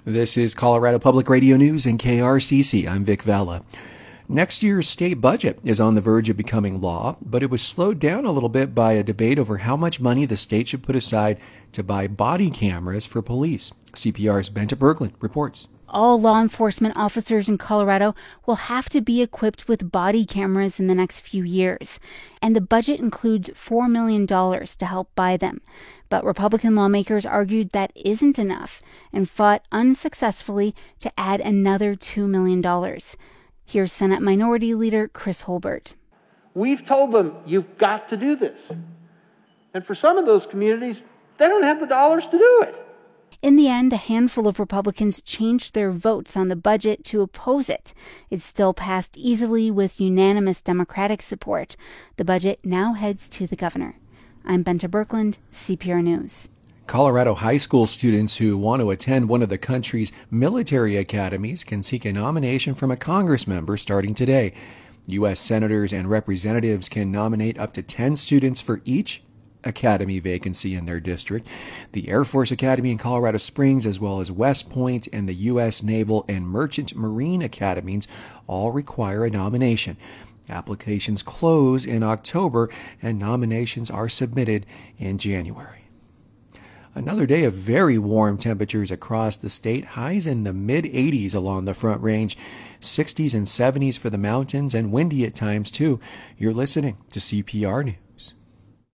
This is Colorado Public Radio News and KRCC. I'm Vic Vella. Next year's state budget is on the verge of becoming law, but it was slowed down a little bit by a debate over how much money the state should put aside to buy body cameras for police. CPR's Benta Berglund reports. All law enforcement officers in Colorado will have to be equipped with body cameras in the next few years, and the budget includes $4 million to help buy them. But Republican lawmakers argued that isn't enough and fought unsuccessfully to add another $2 million. Here's Senate Minority Leader Chris Holbert. We've told them, you've got to do this. And for some of those communities, they don't have the dollars to do it. In the end, a handful of Republicans changed their votes on the budget to oppose it. It still passed easily with unanimous Democratic support. The budget now heads to the governor. I'm Benta Berglund, CPR News. Colorado high school students who want to attend one of the country's military academies can seek a nomination from a Congress member starting today. U.S. senators and representatives can nominate up to 10 students for each academy vacancy in their district. The Air Force Academy in Colorado Springs, as well as West Point and the U.S. Naval and Merchant Marine Academies, all require a nomination. Applications close in October, and nominations are submitted in January. Another day of very warm temperatures across the state. Highs in the mid-80s along the Front Range. 60s and 70s for the mountains, and windy at times, too. You're listening to CPR News.